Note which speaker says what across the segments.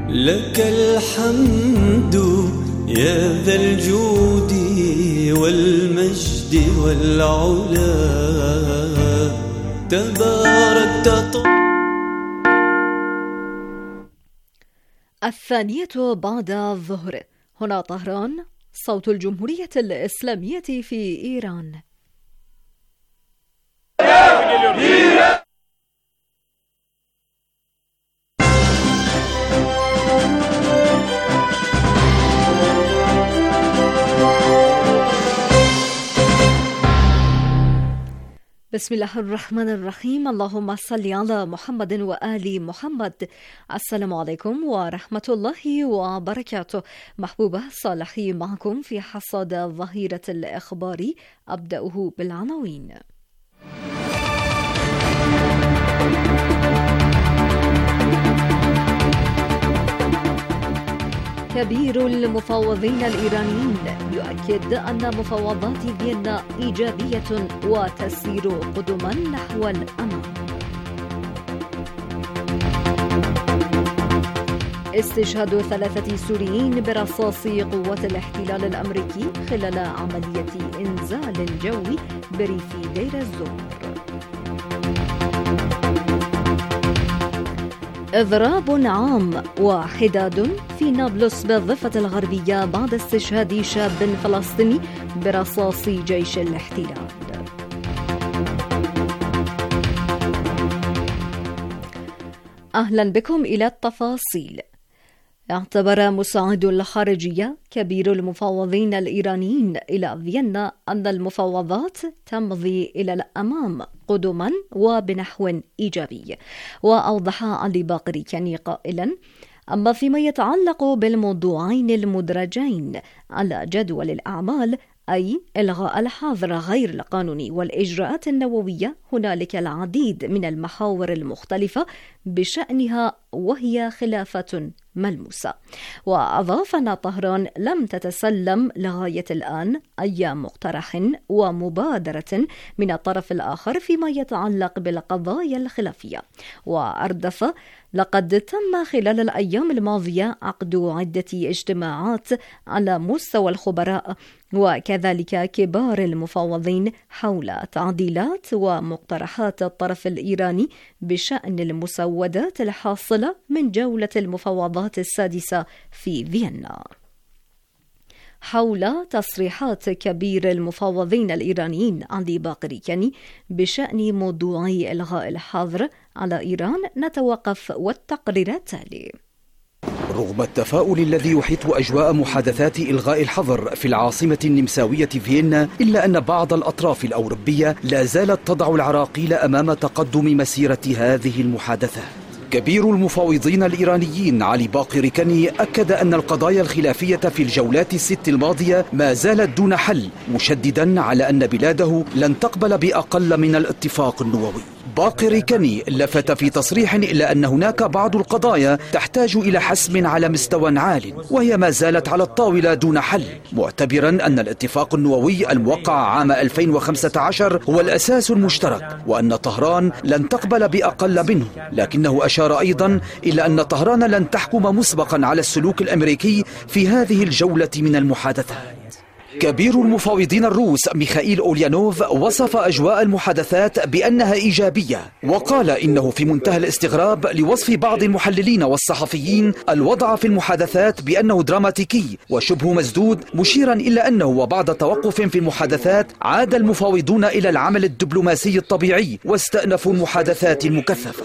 Speaker 1: لك الحمد يا ذا الجود والمجد والعلا، تباركت.
Speaker 2: الثانية بعد الظهر، هنا طهران، صوت الجمهورية الإسلامية في إيران. بسم الله الرحمن الرحيم. اللهم صل على محمد وآل محمد. السلام عليكم ورحمة الله وبركاته. محبوبة صالحي معكم في حصاد ظهيرة الإخبار. أبدأه بالعناوين. كبير المفاوضين الإيرانيين يؤكد أن مفاوضات فيينا إيجابية وتسير قدما نحو الأمام. استشهاد 3 سوريين برصاص قوات الاحتلال الأمريكي خلال عملية إنزال جوي بريف دير الزور. إضراب عام وحداد في نابلس بالضفة الغربية بعد استشهاد شاب فلسطيني برصاص جيش الاحتلال. أهلا بكم إلى التفاصيل. اعتبر مساعد الخارجية كبير المفاوضين الإيرانيين إلى فيينا أن المفاوضات تمضي إلى الأمام قدما وبنحو إيجابي. وأوضح علي باقر كاني قائلا: أما فيما يتعلق بالموضوعين المدرجين على جدول الأعمال، أي إلغاء الحظر غير القانوني والإجراءات النووية، هنالك العديد من المحاور المختلفة بشأنها وهي خلافة ملموسة. وأضاف أن طهران لم تتسلم لغاية الآن أي مقترح ومبادرة من الطرف الآخر فيما يتعلق بالقضايا الخلافية. وأردف: لقد تم خلال الأيام الماضية عقد عدة اجتماعات على مستوى الخبراء وكذلك كبار المفاوضين حول تعديلات ومقترحات الطرف الإيراني بشأن المسودات الحاصلة من جولة المفاوضات السادسة في فيينا. حول تصريحات كبير المفاوضين الإيرانيين علي باقر كاني بشأن موضوع إلغاء الحظر على إيران نتوقف والتقرير التالي.
Speaker 3: رغم التفاؤل الذي يحيط أجواء محادثات إلغاء الحظر في العاصمة النمساوية فيينا، إلا أن بعض الأطراف الأوروبية لا زالت تضع العراقيل أمام تقدم مسيرة هذه المحادثات. كبير المفاوضين الإيرانيين علي باقر كاني أكد أن القضايا الخلافية في الجولات الست الماضية ما زالت دون حل، مشددا على أن بلاده لن تقبل بأقل من الاتفاق النووي. باقر كاني لفت في تصريح إلى أن هناك بعض القضايا تحتاج إلى حسم على مستوى عال، وهي ما زالت على الطاولة دون حل، معتبرا أن الاتفاق النووي الموقع عام 2015 هو الأساس المشترك، وأن طهران لن تقبل بأقل منه. لكنه أشار أيضا إلى أن طهران لن تحكم مسبقا على السلوك الأمريكي في هذه الجولة من المحادثات. كبير المفاوضين الروس ميخائيل أوليانوف وصف أجواء المحادثات بأنها إيجابية، وقال إنه في منتهى الاستغراب لوصف بعض المحللين والصحفيين الوضع في المحادثات بأنه دراماتيكي وشبه مسدود، مشيرا إلى أنه وبعد توقف في المحادثات عاد المفاوضون إلى العمل الدبلوماسي الطبيعي واستأنفوا المحادثات المكثفة.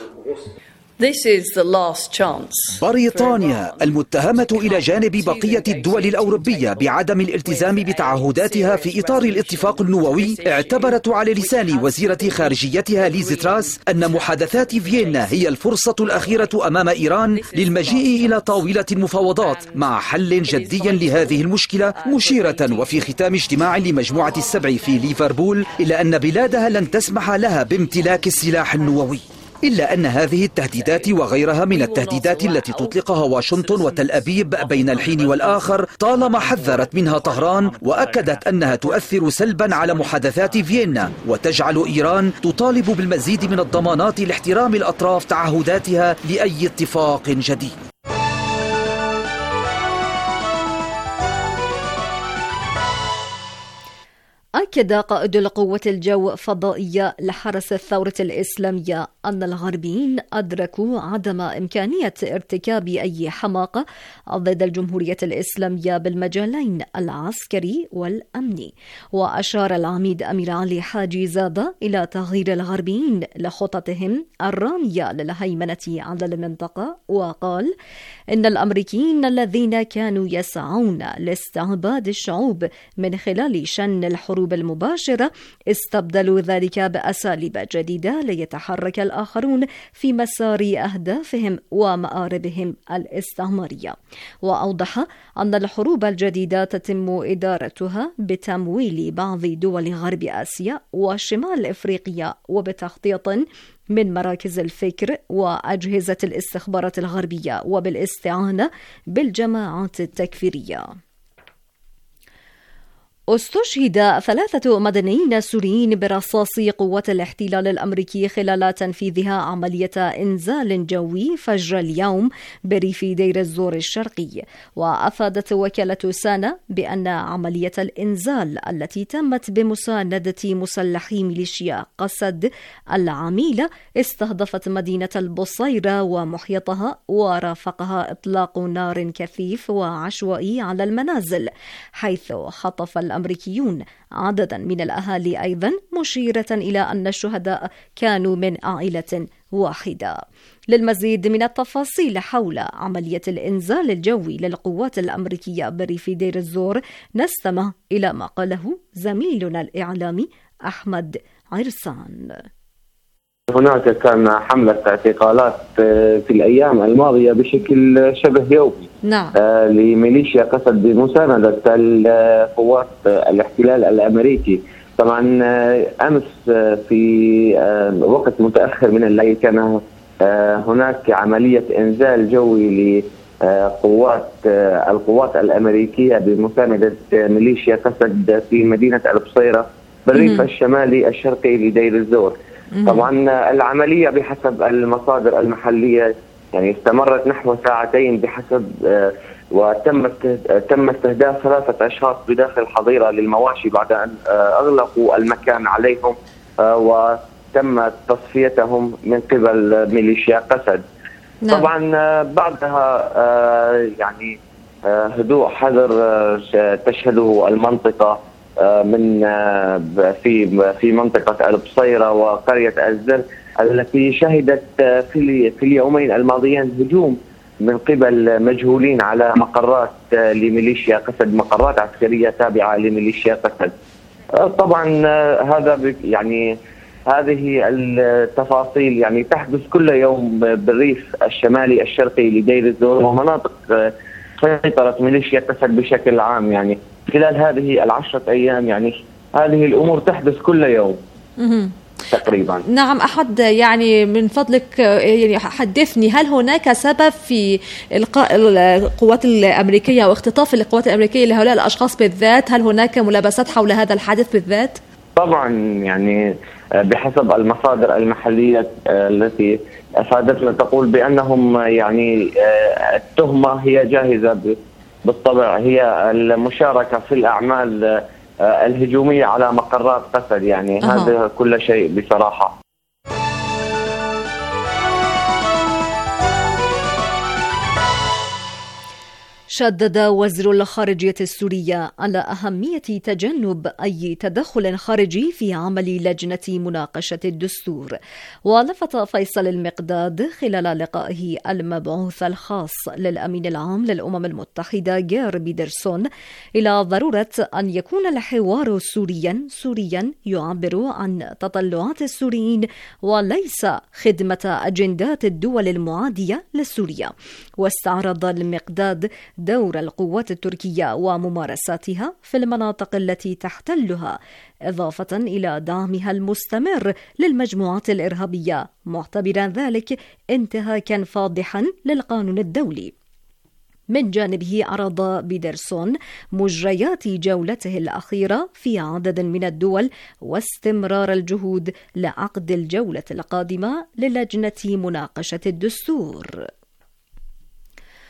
Speaker 3: بريطانيا المتهمة إلى جانب بقية الدول الأوروبية بعدم الالتزام بتعهداتها في إطار الاتفاق النووي، اعتبرت على لسان وزيرة خارجيتها ليز تراس أن محادثات فيينا هي الفرصة الأخيرة أمام إيران للمجيء إلى طاولة المفاوضات مع حل جدي لهذه المشكلة، مشيرة وفي ختام اجتماع لمجموعة السبع في ليفربول إلى أن بلادها لن تسمح لها بامتلاك السلاح النووي. إلا أن هذه التهديدات وغيرها من التهديدات التي تطلقها واشنطن وتل أبيب بين الحين والآخر طالما حذرت منها طهران، وأكدت أنها تؤثر سلبا على محادثات فيينا وتجعل إيران تطالب بالمزيد من الضمانات لاحترام الأطراف تعهداتها لأي اتفاق جديد.
Speaker 2: أكد قائد القوة الجو الفضائية لحرس الثورة الإسلامية أن الغربيين أدركوا عدم إمكانية ارتكاب أي حماقة ضد الجمهورية الإسلامية بالمجالين العسكري والأمني. وأشار العميد أمير علي حاجي زادة إلى تغيير الغربيين لخططهم الرامية للهيمنة على المنطقة، وقال إن الأمريكيين الذين كانوا يسعون لاستعباد الشعوب من خلال شن الحروب المباشرة استبدلوا ذلك بأساليب جديدة ليتحرك الآخرون في مسار أهدافهم ومآربهم الاستعمارية. وأوضح أن الحروب الجديدة تتم إدارتها بتمويل بعض دول غرب آسيا وشمال إفريقيا وبتخطيط من مراكز الفكر وأجهزة الاستخبارات الغربية وبالاستعانة بالجماعات التكفيرية. استشهد 3 مدنيين سوريين برصاص قوات الاحتلال الأمريكي خلال تنفيذها عملية إنزال جوي فجر اليوم بريف دير الزور الشرقي. وأفادت وكالة سانا بأن عملية الإنزال التي تمت بمساندة مسلحي ميليشيا قسد العميلة استهدفت مدينة البصيرة ومحيطها، ورافقها إطلاق نار كثيف وعشوائي على المنازل، حيث خطف الأمريكيون عددا من الأهالي أيضا، مشيرة إلى أن الشهداء كانوا من عائلة واحدة. للمزيد من التفاصيل حول عملية الإنزال الجوي للقوات الأمريكية بريف دير الزور نستمع إلى ما قاله زميلنا الإعلامي أحمد عرسان.
Speaker 4: هناك كان حملة اعتقالات في الأيام الماضية بشكل شبه يومي.
Speaker 2: نعم.
Speaker 4: لميليشيا قسد بمساندة قوات الاحتلال الأمريكي. طبعا أمس في وقت متأخر من الليل كان هناك عملية إنزال جوي القوات الأمريكية بمساندة ميليشيا قسد في مدينة البصيرة بالريف الشمالي الشرقي لدير الزور. طبعا العملية بحسب المصادر المحلية يعني استمرت نحو ساعتين بحسب تم استهداف 3 أشخاص بداخل الحظيرة للمواشي بعد أن أغلقوا المكان عليهم، وتم تصفيتهم من قبل ميليشيا قسد. نعم. طبعا بعدها يعني هدوء حذر تشهده المنطقة من في منطقة البصيرة وقرية الزر التي شهدت في اليومين الماضيين هجوم من قبل مجهولين على مقرات لميليشيا قسد، مقرات عسكرية تابعة لميليشيا قسد. طبعا هذا يعني هذه التفاصيل يعني تحدث كل يوم بالريف الشمالي الشرقي لدير الزور ومناطق سيطرة ميليشيا قسد بشكل عام. يعني خلال هذه 10 أيام يعني هذه الأمور تحدث كل يوم تقريبا.
Speaker 5: نعم أحد، يعني من فضلك يعني حدثني، هل هناك سبب في إلقاء القوات الأمريكية واختطاف القوات الأمريكية لهؤلاء الأشخاص بالذات؟ هل هناك ملابسات حول هذا الحادث بالذات؟
Speaker 4: طبعا يعني بحسب المصادر المحلية التي أفادتنا تقول بأنهم يعني التهمة هي جاهزة بالطبع، هي المشاركة في الأعمال الهجومية على مقرات قسد. يعني هذا كل شيء بصراحة.
Speaker 2: شدد وزير الخارجية السورية على أهمية تجنب أي تدخل خارجي في عمل لجنة مناقشة الدستور. ولفت فيصل المقداد خلال لقائه المبعوث الخاص للأمين العام للأمم المتحدة جير بيدرسون إلى ضرورة أن يكون الحوار سوريا يعبر عن تطلعات السوريين وليس خدمة أجندات الدول المعادية لسوريا. واستعرض المقداد دور القوات التركية وممارساتها في المناطق التي تحتلها، إضافة إلى دعمها المستمر للمجموعات الإرهابية، معتبرا ذلك انتهاكا فاضحا للقانون الدولي. من جانبه عرض بيدرسون مجريات جولته الأخيرة في عدد من الدول واستمرار الجهود لعقد الجولة القادمة للجنة مناقشة الدستور.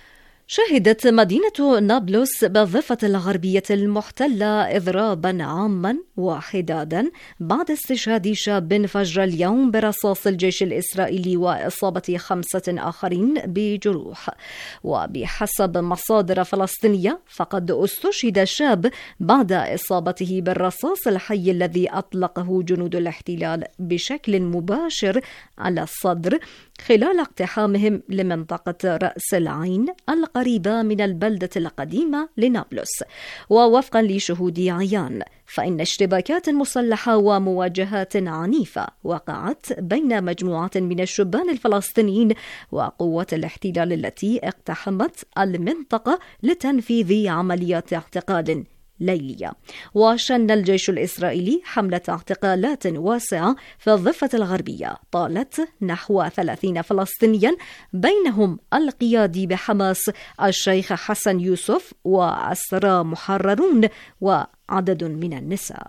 Speaker 2: شهدت مدينة نابلس بالضفة الغربية المحتلة إضرابا عاما وحدادا بعد استشهاد شاب فجر اليوم برصاص الجيش الإسرائيلي وإصابة 5 آخرين بجروح. وبحسب مصادر فلسطينية فقد استشهد شاب بعد إصابته بالرصاص الحي الذي أطلقه جنود الاحتلال بشكل مباشر على الصدر خلال اقتحامهم لمنطقة رأس العين القريبة من البلدة القديمة لنابلس. ووفقا لشهود عيان فإن اشتباكات مسلحة ومواجهات عنيفة وقعت بين مجموعات من الشبان الفلسطينيين وقوات الاحتلال التي اقتحمت المنطقة لتنفيذ عمليات اعتقال ليلية. وشن الجيش الإسرائيلي حملة اعتقالات واسعة في الضفة الغربية طالت نحو 30 فلسطينيا بينهم القيادي بحماس الشيخ حسن يوسف وأسرى محررون وعدد من النساء.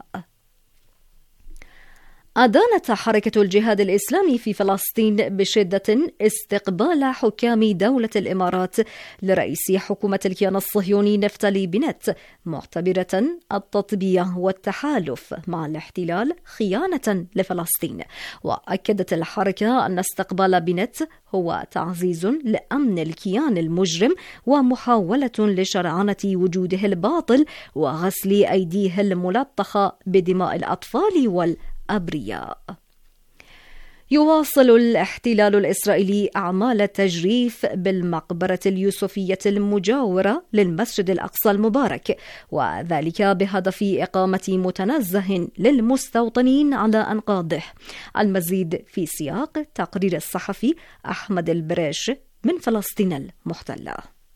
Speaker 2: أدانت حركة الجهاد الإسلامي في فلسطين بشدة استقبال حكام دولة الإمارات لرئيس حكومة الكيان الصهيوني نفتالي بنت، معتبرة التطبيع والتحالف مع الاحتلال خيانة لفلسطين. وأكدت الحركة أن استقبال بنت هو تعزيز لأمن الكيان المجرم ومحاولة لشرعنة وجوده الباطل وغسل أيديه الملطخة بدماء الأطفال والأبرياء. يواصل الاحتلال الإسرائيلي أعمال التجريف بالمقبرة اليوسفية المجاورة للمسجد الأقصى المبارك، وذلك بهدف إقامة متنزه للمستوطنين على أنقاضه. المزيد في سياق تقرير الصحفي أحمد البريش من فلسطين المحتلة.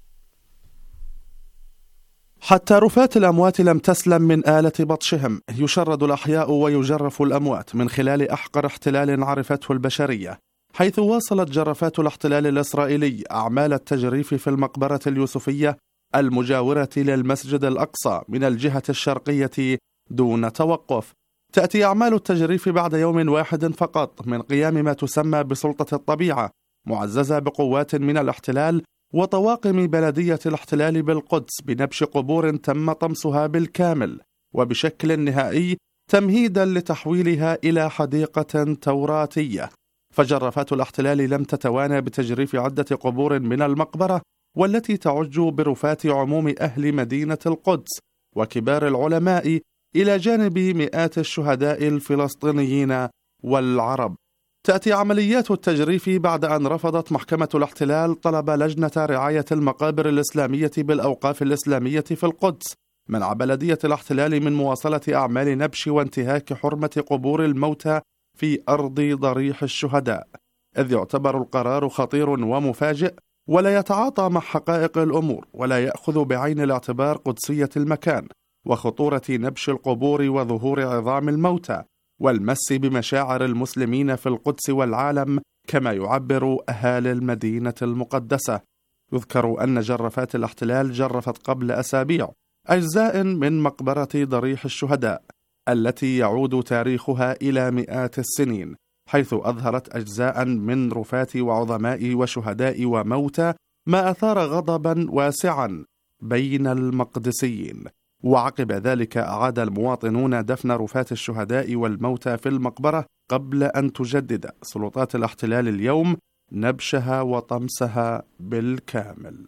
Speaker 6: حتى رفات الأموات لم تسلم من آلة بطشهم. يشرد الأحياء ويجرف الأموات من خلال أحقر احتلال عرفته البشرية، حيث واصلت جرفات الاحتلال الإسرائيلي أعمال التجريف في المقبرة اليوسفية المجاورة للمسجد الأقصى من الجهة الشرقية دون توقف. تأتي أعمال التجريف بعد يوم واحد فقط من قيام ما تسمى بسلطة الطبيعة، معززة بقوات من الاحتلال وطواقم بلدية الاحتلال بالقدس بنبش قبور تم طمسها بالكامل وبشكل نهائي تمهيدا لتحويلها إلى حديقة توراتية. فجرفات الاحتلال لم تتوانى بتجريف عدة قبور من المقبرة والتي تعج برفات عموم أهل مدينة القدس وكبار العلماء إلى جانب مئات الشهداء الفلسطينيين والعرب. تأتي عمليات التجريف بعد أن رفضت محكمة الاحتلال طلب لجنة رعاية المقابر الإسلامية بالأوقاف الإسلامية في القدس منع بلدية الاحتلال من مواصلة أعمال نبش وانتهاك حرمة قبور الموتى في أرض ضريح الشهداء، إذ يعتبر القرار خطير ومفاجئ ولا يتعاطى مع حقائق الأمور ولا يأخذ بعين الاعتبار قدسية المكان وخطورة نبش القبور وظهور عظام الموتى والمس بمشاعر المسلمين في القدس والعالم كما يعبر أهالي المدينة المقدسة. يذكر أن جرفات الاحتلال جرفت قبل أسابيع أجزاء من مقبرة ضريح الشهداء التي يعود تاريخها إلى مئات السنين، حيث أظهرت أجزاء من رفات وعظماء وشهداء وموتى ما أثار غضبا واسعا بين المقدسيين. وعقب ذلك أعاد المواطنون دفن رفات الشهداء والموتى في المقبرة قبل أن تجدد سلطات الاحتلال اليوم نبشها وطمسها بالكامل.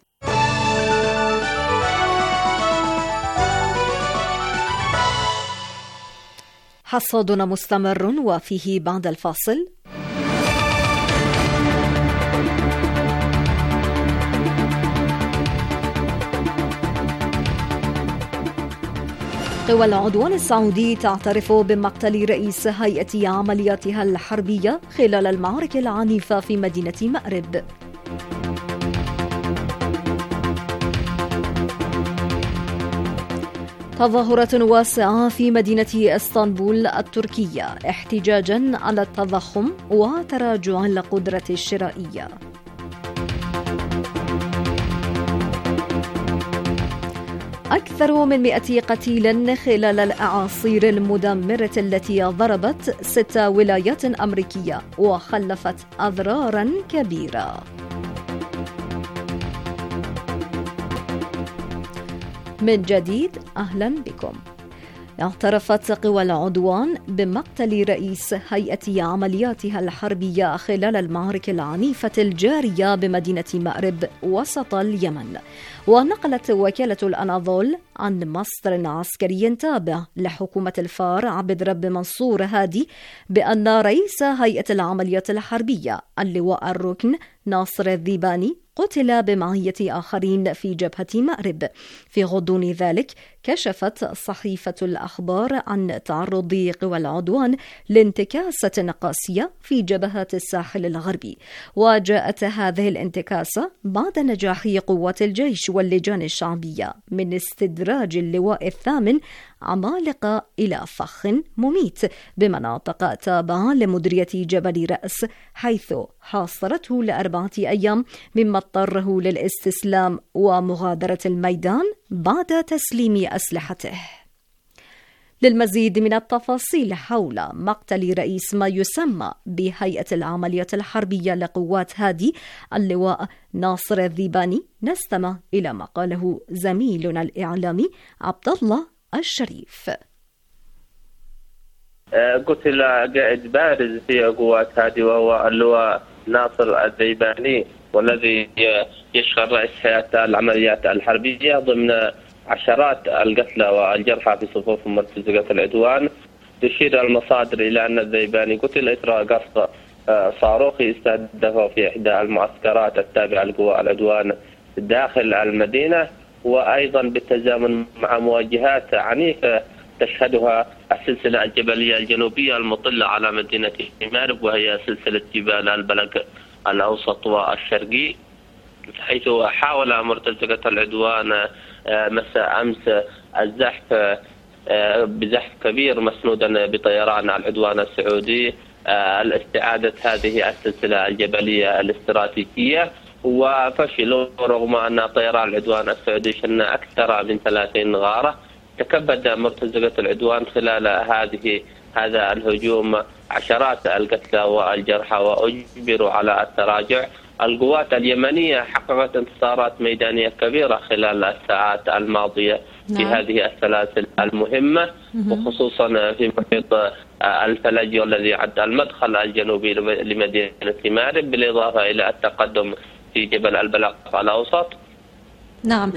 Speaker 2: حصادنا مستمر وفيه بعد الفاصل. قوى العدوان السعودي تعترف بمقتل رئيس هيئة عملياتها الحربية خلال المعارك العنيفة في مدينة مأرب. تظاهرات واسعة في مدينة اسطنبول التركية احتجاجا على التضخم وتراجع القدرة الشرائية. أكثر من 100 قتيل خلال الأعاصير المدمرة التي ضربت 6 ولايات أمريكية وخلفت أضرارا كبيرة. من جديد أهلا بكم. اعترفت قوى العدوان بمقتل رئيس هيئة عملياتها الحربية خلال المعارك العنيفة الجارية بمدينة مأرب وسط اليمن. ونقلت وكالة الأناضول عن مصدر عسكري تابع لحكومة الفار عبد رب منصور هادي بأن رئيس هيئة العمليات الحربية اللواء الركن ناصر الذيباني قتل بمعية آخرين في جبهة مأرب. في غضون ذلك كشفت صحيفة الأخبار عن تعرض قوى العدوان لانتكاسة قاسية في جبهات الساحل الغربي، وجاءت هذه الانتكاسة بعد نجاح قوات الجيش واللجان الشعبية من استدراج اللواء الثامن عمالقة إلى فخ مميت بمناطق تابعة لمديرية جبل رأس، حيث حاصرته ل4 أيام مما اضطره للاستسلام ومغادرة الميدان بعد تسليم أسلحته. للمزيد من التفاصيل حول مقتل رئيس ما يسمى بهيئة العمليات الحربية لقوات هادي اللواء ناصر الذيباني نستمع إلى ما قاله زميلنا الإعلامي عبد الله الشريف.
Speaker 7: قتل قائد بارز في قوات هادي وهو اللواء ناصر الذيباني، والذي يشغل رئيس هيئة العمليات الحربية ضمن عشرات القتلى والجرحى في صفوف مرتزقة العدوان. تشير المصادر إلى أن الذيباني قتل إثر قصف صاروخي استهدفه في إحدى المعسكرات التابعة لقوى العدوان داخل المدينة، وأيضا بالتزامن مع مواجهات عنيفة تشهدها السلسلة الجبلية الجنوبية المطلة على مدينة مأرب، وهي سلسلة جبال البلق الأوسط والشرقي، حيث حاول مرتزقة العدوان مساء أمس الزحف بزحف كبير مسنودا بطيران العدوان السعودي الاستعادة هذه السلسلة الجبلية الاستراتيجية، وفشلوا رغم أن طيران العدوان السعودي شن أكثر من 30 غارة. تكبد مرتزقة العدوان خلال هذا الهجوم عشرات القتلى والجرحى وأجبروا على التراجع. القوات اليمنية حققت انتصارات ميدانية كبيرة خلال الساعات الماضية في هذه السلاسل المهمة، وخصوصا في محيط الفلج والذي يعد المدخل الجنوبي لمدينة مأرب، بالإضافة إلى التقدم في جبل البلق الأوسط.
Speaker 5: نعم.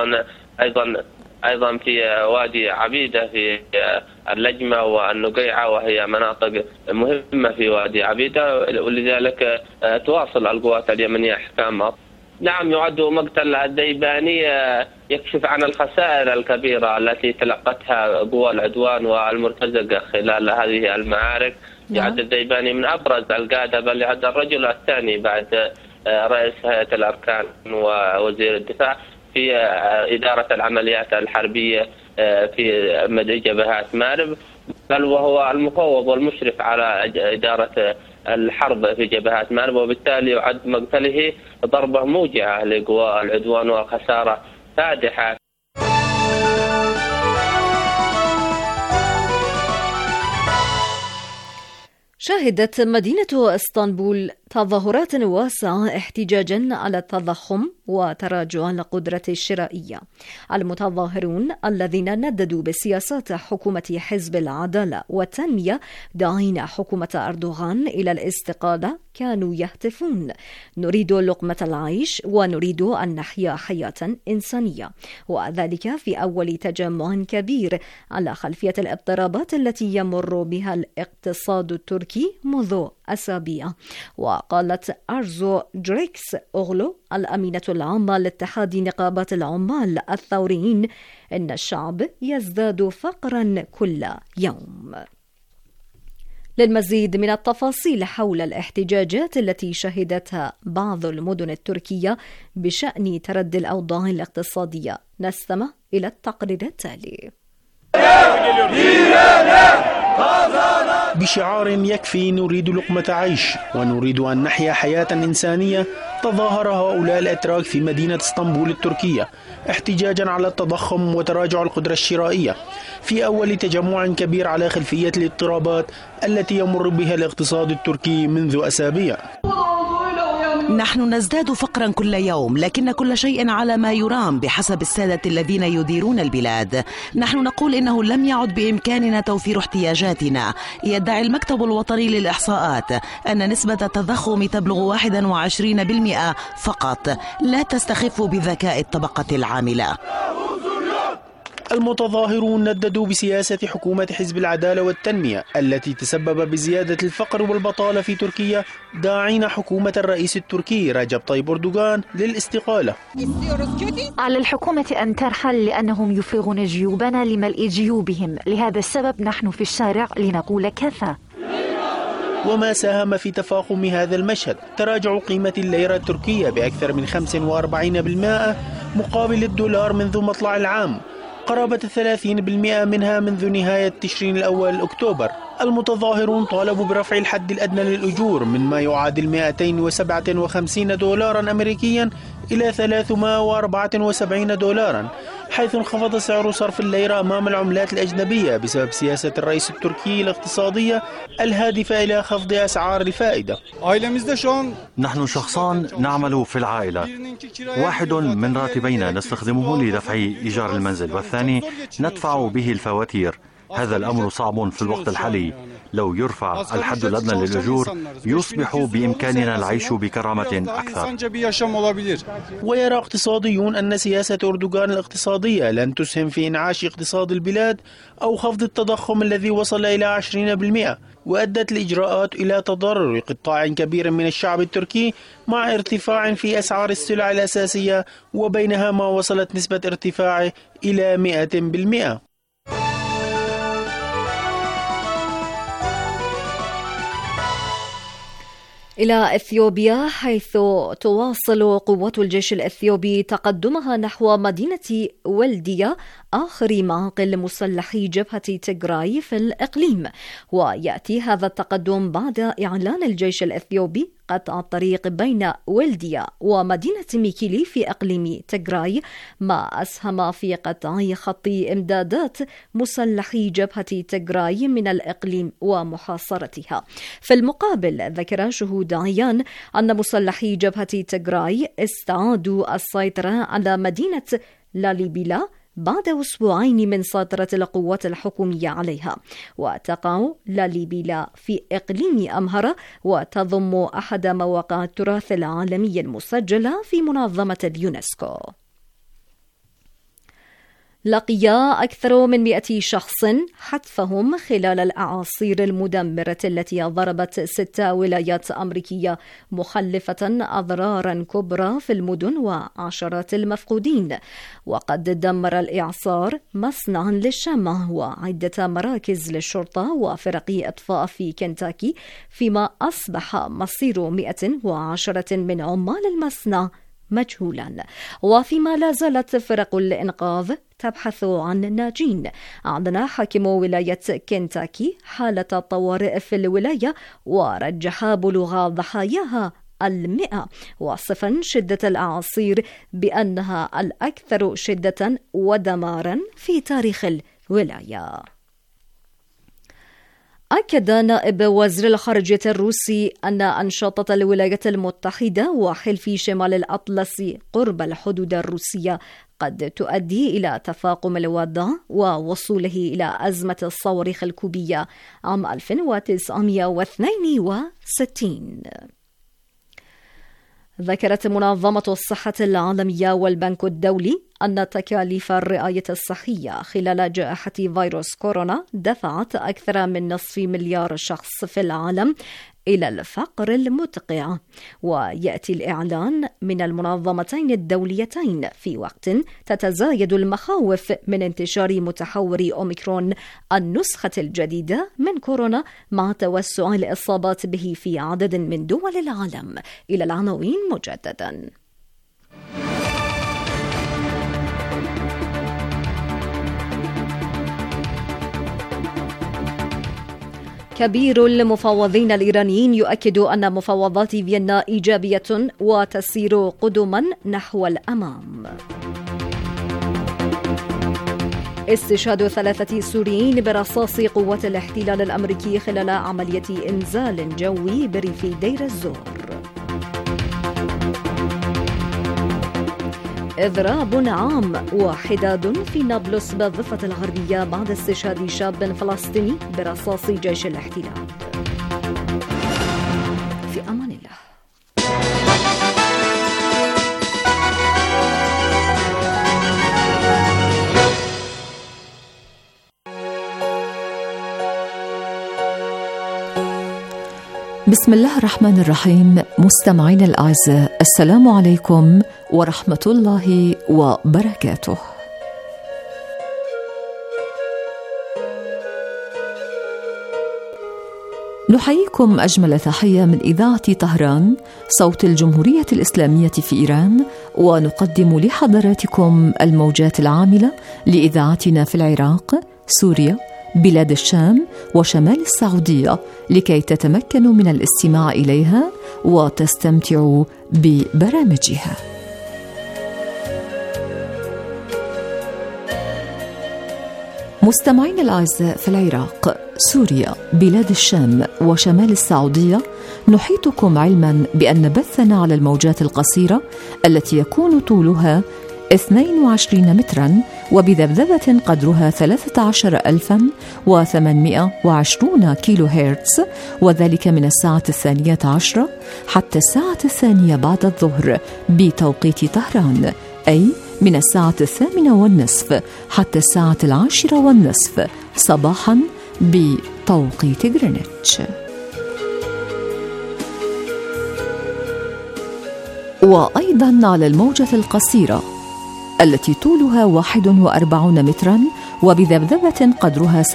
Speaker 7: وأيضا في وادي عبيدة في اللجمة والنقيعة، وهي مناطق مهمة في وادي عبيدة، ولذلك تواصل القوات اليمنية أحكام. نعم، يعد مقتل الذيباني يكشف عن الخسائر الكبيرة التي تلقتها قوى العدوان والمرتزقة خلال هذه المعارك. يعد الذيباني من أبرز القادة، بل يعد الرجل الثاني بعد رئيس هيئة الأركان ووزير الدفاع في إدارة العمليات الحربية في جبهات مأرب، بل وهو المفوض والمشرف على إدارة الحرب في جبهات مأرب، وبالتالي يعد مقتله ضربة موجعة لقوى العدوان وخسارة فادحة.
Speaker 2: شهدت مدينة اسطنبول تظاهرات واسعة احتجاجا على التضخم وتراجع القدرة الشرائية. المتظاهرون الذين نددوا بسياسات حكومة حزب العدالة والتنمية داعين حكومة أردوغان إلى الاستقالة كانوا يهتفون: نريد لقمة العيش ونريد أن نحيا حياة إنسانية، وذلك في أول تجمع كبير على خلفية الاضطرابات التي يمر بها الاقتصاد التركي منذ أسابيع. وقالت أرزو جريكس أغلو الأمينة العامة لاتحاد نقابات العمال الثوريين إن الشعب يزداد فقرا كل يوم. للمزيد من التفاصيل حول الاحتجاجات التي شهدتها بعض المدن التركية بشأن تردي الأوضاع الاقتصادية نستمع إلى التقرير التالي.
Speaker 8: بشعار يكفي نريد لقمة عيش ونريد أن نحيا حياة إنسانية، تظاهر هؤلاء الأتراك في مدينة اسطنبول التركية احتجاجا على التضخم وتراجع القدرة الشرائية في أول تجمع كبير على خلفية الاضطرابات التي يمر بها الاقتصاد التركي منذ أسابيع.
Speaker 9: نحن نزداد فقرا كل يوم، لكن كل شيء على ما يرام بحسب السادة الذين يديرون البلاد. نحن نقول إنه لم يعد بإمكاننا توفير احتياجاتنا. يدعي المكتب الوطني للإحصاءات أن نسبة التضخم تبلغ 21% فقط، لا تستخف بذكاء الطبقة العاملة.
Speaker 8: المتظاهرون نددوا بسياسة حكومة حزب العدالة والتنمية التي تسبب بزيادة الفقر والبطالة في تركيا، داعين حكومة الرئيس التركي رجب طيب أردوغان للاستقالة.
Speaker 10: على الحكومة أن ترحل لأنهم يفرغون جيوبنا لملء جيوبهم، لهذا السبب نحن في الشارع لنقول كفى.
Speaker 8: وما ساهم في تفاقم هذا المشهد تراجع قيمة الليرة التركية بأكثر من 45% مقابل الدولار منذ مطلع العام، قرابة 30% منها منذ نهاية تشرين الأول أكتوبر. المتظاهرون طالبوا برفع الحد الأدنى للأجور من ما يعادل 257 دولارا أمريكيا إلى 374 دولارا، حيث انخفض سعر صرف الليرة أمام العملات الأجنبية بسبب سياسة الرئيس التركي الاقتصادية الهادفة إلى خفض أسعار الفائدة.
Speaker 11: نحن شخصان نعمل في العائلة، واحد من راتبينا نستخدمه لدفع إيجار المنزل، والثاني ندفع به الفواتير. هذا الأمر صعب في الوقت الحالي. لو يرفع الحد الأدنى للأجور يصبح بإمكاننا العيش بكرامة أكثر.
Speaker 8: ويرى اقتصاديون أن سياسة أردوغان الاقتصادية لن تسهم في إنعاش اقتصاد البلاد أو خفض التضخم الذي وصل إلى 20%، وأدت الإجراءات إلى تضرر قطاع كبير من الشعب التركي مع ارتفاع في أسعار السلع الأساسية، وبينها ما وصلت نسبة ارتفاعه إلى 100%.
Speaker 2: إلى إثيوبيا، حيث تواصل قوات الجيش الإثيوبي تقدمها نحو مدينة ولدية، آخر معقل مسلحي جبهة تيغراي في الإقليم. ويأتي هذا التقدم بعد إعلان الجيش الإثيوبي قطع الطريق بين ولدية ومدينة ميكيلي في إقليم تيغراي، ما أسهم في قطع خط إمدادات مسلحي جبهة تيغراي من الإقليم ومحاصرتها. في المقابل، ذكر شهود عيان أن مسلحي جبهة تيغراي استعادوا السيطرة على مدينة لاليبيلا بعد أسبوعين من سيطرة القوات الحكومية عليها. وتقع لاليبيلا في إقليم أمهرة، وتضم أحد مواقع التراث العالمي المسجلة في منظمة اليونسكو. لقي أكثر من 100 شخص حتفهم خلال الأعاصير المدمرة التي ضربت 6 ولايات أمريكية، مخلفة أضرارا كبرى في المدن وعشرات المفقودين. وقد دمر الإعصار مصنعا للشمع وعدة مراكز للشرطة وفرق إطفاء في كنتاكي، فيما أصبح مصير 110 من عمال المصنع مجهولا. وفيما لا زالت فرق الإنقاذ تبحث عن ناجين، أعلن حاكم ولاية كنتاكي حالة طوارئ في الولاية، ورجح بلوغ ضحاياها 100، واصفا شدة الأعاصير بأنها الأكثر شدة ودمارا في تاريخ الولاية. أكد نائب وزير الخارجية الروسي أن أنشطة الولايات المتحدة وحلف شمال الأطلسي قرب الحدود الروسية قد تؤدي إلى تفاقم الوضع ووصوله إلى أزمة الصواريخ الكوبية عام 1962. ذكرت منظمة الصحة العالمية والبنك الدولي أن تكاليف الرعاية الصحية خلال جائحة فيروس كورونا دفعت أكثر من نصف مليار شخص في العالم إلى الفقر المدقع. ويأتي الإعلان من المنظمتين الدوليتين في وقت تتزايد المخاوف من انتشار متحور أوميكرون، النسخة الجديدة من كورونا، مع توسع الإصابات به في عدد من دول العالم. إلى العناوين مجددا. كبير المفوضين الإيرانيين يؤكد أن مفاوضات فيينا إيجابية وتسير قدما نحو الأمام. استشهاد 3 سوريين برصاص قوات الاحتلال الأمريكي خلال عملية إنزال جوي بريف دير الزور. إضراب عام وحداد في نابلس بالضفة الغربية بعد استشهاد شاب فلسطيني برصاص جيش الاحتلال. في أمان الله.
Speaker 12: بسم الله الرحمن الرحيم. مستمعينا الأعزاء، السلام عليكم ورحمة الله وبركاته. نحييكم أجمل تحية من إذاعة طهران صوت الجمهورية الإسلامية في إيران، ونقدم لحضراتكم الموجات العاملة لإذاعتنا في العراق، سوريا، بلاد الشام وشمال السعودية، لكي تتمكنوا من الاستماع إليها وتستمتعوا ببرامجها. مستمعين الأعزاء، في العراق، سوريا، بلاد الشام وشمال السعودية، نحيطكم علما بأن بثنا على الموجات القصيرة التي يكون طولها 22 مترا وبذبذبة قدرها 13820 كيلو هرتز، وذلك من الساعة 12 حتى الساعة 2 بعد الظهر بتوقيت طهران، أي من الساعة 8:30 حتى الساعة 10:30 صباحا بتوقيت غرينتش. وأيضا على الموجة القصيرة التي طولها 41 مترا وبذبذبة قدرها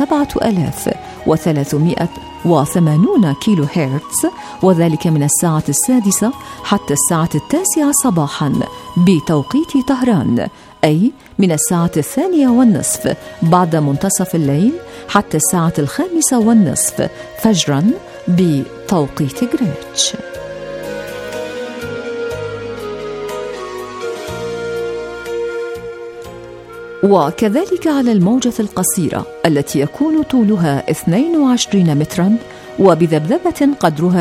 Speaker 12: 7380 كيلو هرتز، وذلك من الساعة 6 حتى الساعة 9 صباحا بتوقيت طهران، أي من الساعة 2:30 بعد منتصف الليل حتى الساعة 5:30 فجرا بتوقيت غرينتش. وكذلك على الموجة القصيرة التي يكون طولها 22 مترا وبذبذبة قدرها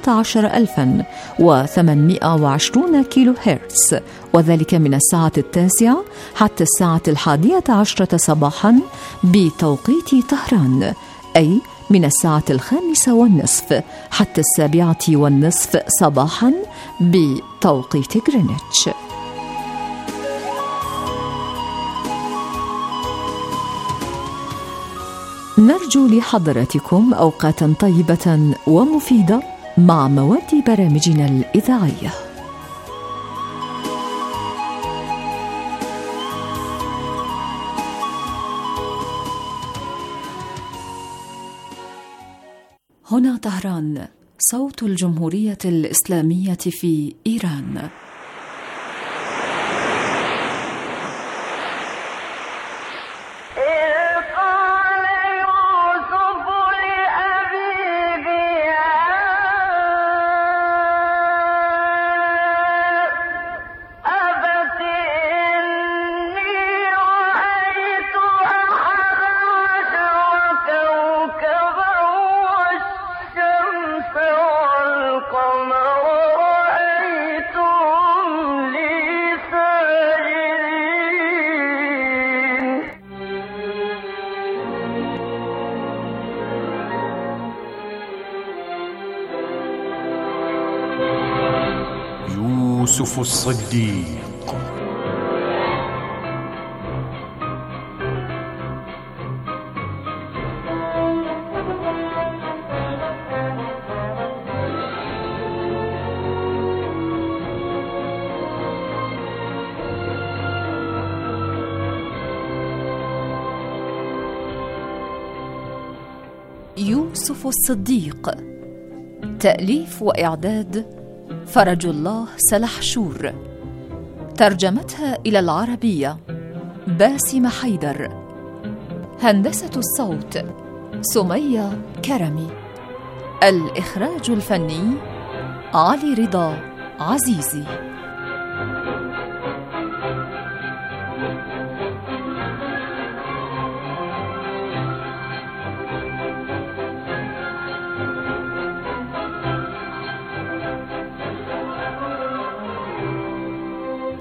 Speaker 12: 13820 كيلو هرتز، وذلك من الساعة 9 حتى الساعة 11 صباحا بتوقيت طهران، أي من الساعة 5:30 حتى 7:30 صباحا بتوقيت غرينتش. نرجو لحضراتكم أوقاتا طيبة ومفيدة مع مواد برامجنا الإذاعية. هنا طهران، صوت الجمهورية الإسلامية في إيران.
Speaker 13: يوسف الصديق.
Speaker 12: يوسف الصديق. تأليف وإعداد فرج الله سلحشور. ترجمتها إلى العربية باسم حيدر. هندسة الصوت سمية كرمي. الإخراج الفني علي رضا عزيزي.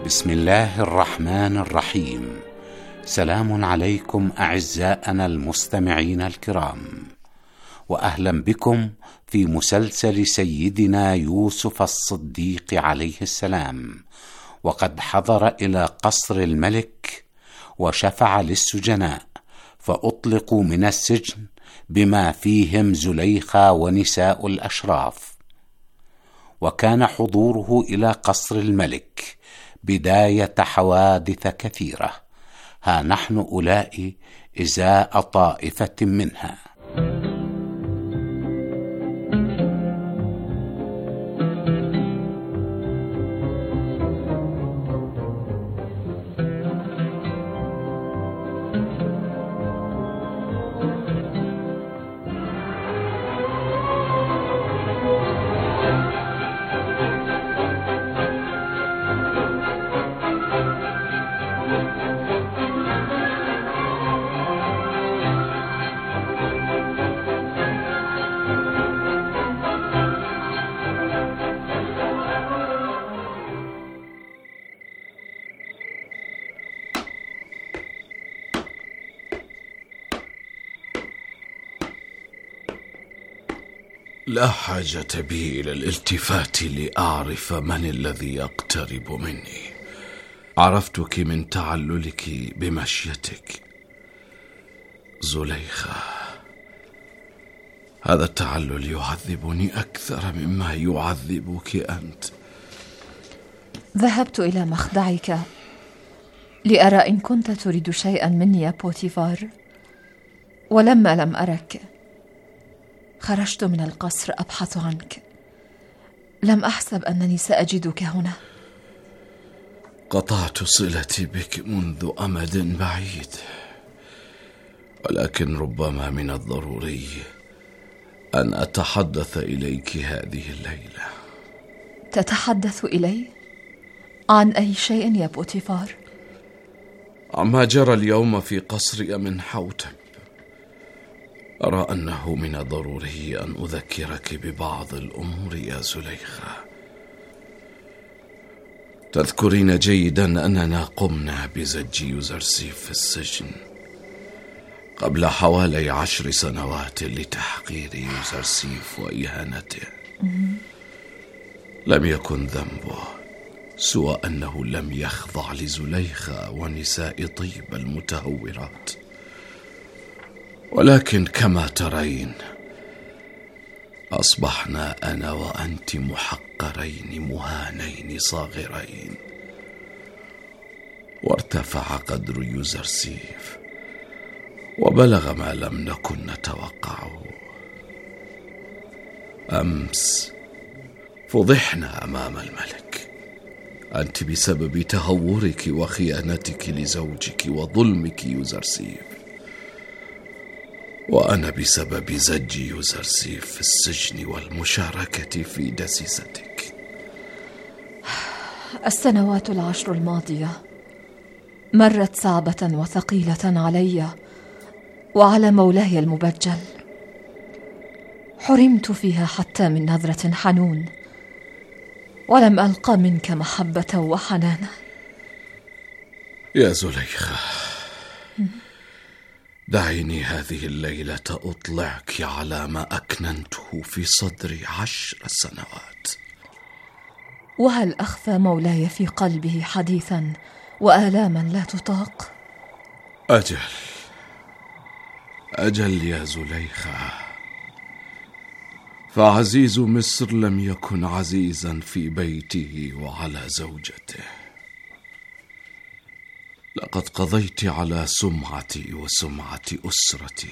Speaker 14: بسم الله الرحمن الرحيم. سلام عليكم أعزائنا المستمعين الكرام، وأهلا بكم في مسلسل سيدنا يوسف الصديق عليه السلام. وقد حضر إلى قصر الملك وشفع للسجناء فأطلقوا من السجن بما فيهم زليخة ونساء الأشراف. وكان حضوره إلى قصر الملك بداية حوادث كثيرة، ها نحن أولئك إزاء طائفة منها.
Speaker 15: لا حاجة بي إلى الالتفات لأعرف من الذي يقترب مني. عرفتك من تعللك بمشيتك زليخة. هذا التعلل يعذبني أكثر مما يعذبك أنت.
Speaker 12: ذهبت إلى مخدعك لأرى إن كنت تريد شيئا مني يا بوتيفار، ولما لم أرك خرجت من القصر أبحث عنك. لم أحسب أنني سأجدك هنا.
Speaker 15: قطعت صلتي بك منذ أمد بعيد، ولكن ربما من الضروري أن أتحدث إليك هذه الليلة.
Speaker 12: تتحدث إلي؟ عن أي شيء يا بوتيفار؟
Speaker 15: عما جرى اليوم في قصر من حوتب. أرى أنه من الضروري أن أذكرك ببعض الأمور يا زليخة. تذكرين جيدا أننا قمنا بزج يوزرسيف في السجن قبل حوالي 10 سنوات لتحقير يوزرسيف وإهانته. لم يكن ذنبه سوى أنه لم يخضع لزليخة ونساء طيب المتهورات. ولكن كما ترين أصبحنا أنا وأنت محقرين مهانين صاغرين، وارتفع قدر يوزرسيف وبلغ ما لم نكن نتوقعه. أمس فضحنا أمام الملك، أنت بسبب تهورك وخيانتك لزوجك وظلمك يوزرسيف، وأنا بسبب زج يوزرسيف في السجن والمشاركة في دسيستك.
Speaker 12: السنوات 10 الماضية مرت صعبة وثقيلة علي وعلى مولاي المبجل. حرمت فيها حتى من نظرة حنون، ولم ألقى منك محبة وحنانا.
Speaker 15: يا زليخة، دعيني هذه الليلة أطلعك على ما أكننته في صدري 10 سنوات.
Speaker 12: وهل أخفى مولاي في قلبه حديثا وآلاما لا تطاق؟
Speaker 15: أجل يا زليخة، فعزيز مصر لم يكن عزيزا في بيته وعلى زوجته. لقد قضيت على سمعتي وسمعة أسرتي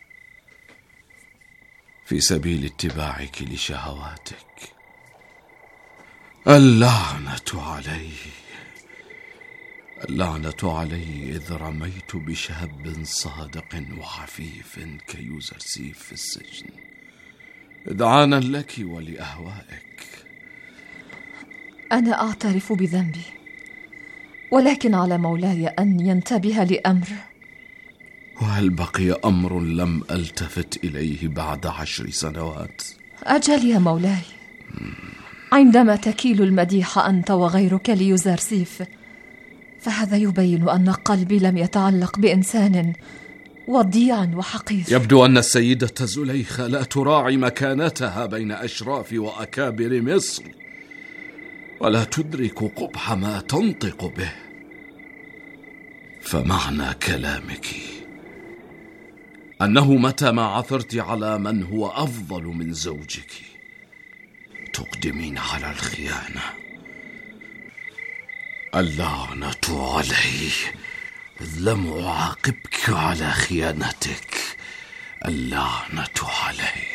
Speaker 15: في سبيل اتباعك لشهواتك. اللعنة علي إذ رميت بشاب صادق وعفيف كيوزرسيف في السجن إذعانا لك ولأهوائك.
Speaker 12: أنا أعترف بذنبي، ولكن على مولاي أن ينتبه لأمر.
Speaker 15: وهل بقي أمر لم ألتفت إليه بعد 10 سنوات؟
Speaker 12: أجل يا مولاي، عندما تكيل المديح أنت وغيرك ليوزرسيف فهذا يبين أن قلبي لم يتعلق بإنسان وضيع وحقير.
Speaker 15: يبدو أن السيدة زليخة لا تراعي مكانتها بين أشراف وأكابر مصر، ولا تدرك قبح ما تنطق به. فمعنى كلامك أنه متى ما عثرت على من هو أفضل من زوجك تقدمين على الخيانة. اللعنة عليه، إذ لم أعاقبك على خيانتك. اللعنة عليه.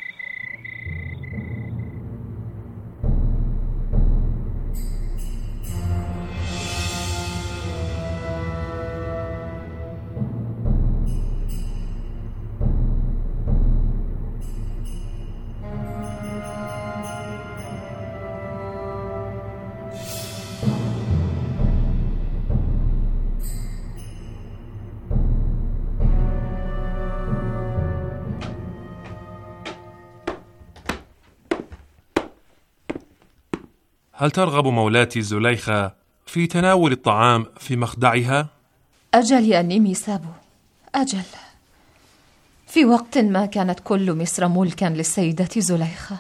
Speaker 16: هل ترغب مولاتي زليخة في تناول الطعام في مخدعها؟
Speaker 12: أجل يا نيمي سابو، أجل. في وقت ما كانت كل مصر ملكا للسيدة زليخة،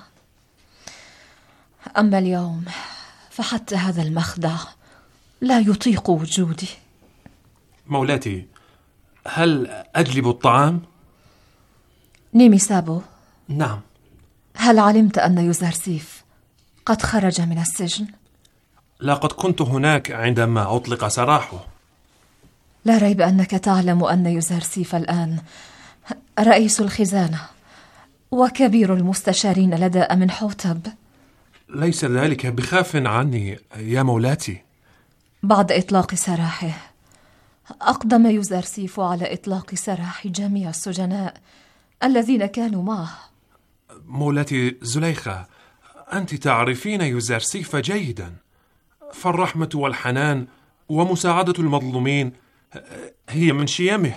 Speaker 12: أما اليوم فحتى هذا المخدع لا يطيق وجودي.
Speaker 16: مولاتي، هل أجلب الطعام؟
Speaker 12: نيمي سابو.
Speaker 16: نعم.
Speaker 12: هل علمت أن يوزرسيف قد خرج من السجن؟
Speaker 16: لقد كنت هناك عندما أطلق سراحه.
Speaker 12: لا ريب أنك تعلم أن يوزرسيف الآن رئيس الخزانة وكبير المستشارين لدى أمنحوتب.
Speaker 16: ليس ذلك بخاف عني يا مولاتي.
Speaker 12: بعد إطلاق سراحه أقدم يوزرسيف على إطلاق سراح جميع السجناء الذين كانوا معه.
Speaker 16: مولاتي زليخة، أنت تعرفين يوزرسيف جيدا، فالرحمة والحنان ومساعدة المظلومين هي من شيمه.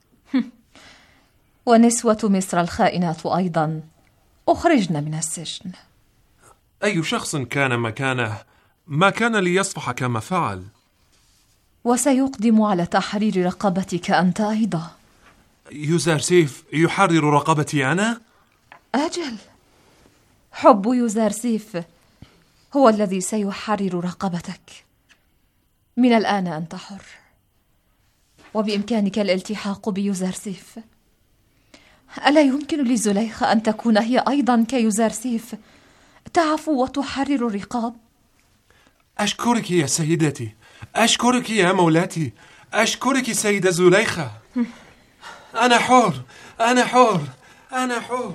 Speaker 12: ونسوة مصر الخائنات أيضا أخرجن من السجن.
Speaker 16: أي شخص كان مكانه ما كان ليصفح كما فعل.
Speaker 12: وسيقدم على تحرير رقبتك أنت أيضا.
Speaker 16: يوزرسيف يحرر رقبتي أنا؟
Speaker 12: أجل، حب يوزرسيف هو الذي سيحرر رقبتك. من الآن أنت حر، وبإمكانك الالتحاق بيوزرسيف. ألا يمكن لزليخة أن تكون هي أيضا كيوزرسيف، تعفو وتحرر الرقاب؟
Speaker 16: أشكرك يا سيدتي، أشكرك يا مولاتي، أشكرك سيدة زليخة. أنا حر، أنا حر، أنا حر.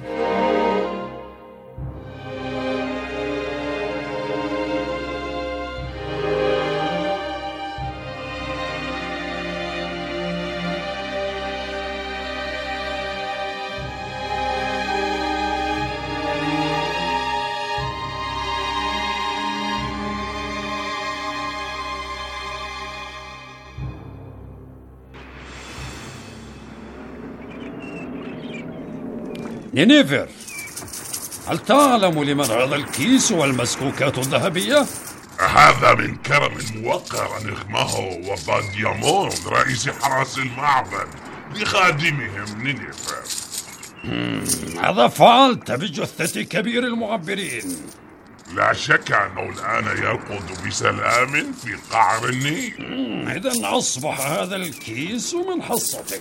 Speaker 17: نينيفر، هل تعلم لمن هذا الكيس والمسكوكات الذهبية؟
Speaker 18: هذا من كرم موقر نخمه وباديامون رئيس حرس المعبد لخادمهم نينيفر.
Speaker 17: ماذا فعلت بجثة كبير المعبرين؟
Speaker 18: لا شك أنه الآن يرقد بسلام في قعر النيل.
Speaker 17: إذن أصبح هذا الكيس من حصتك.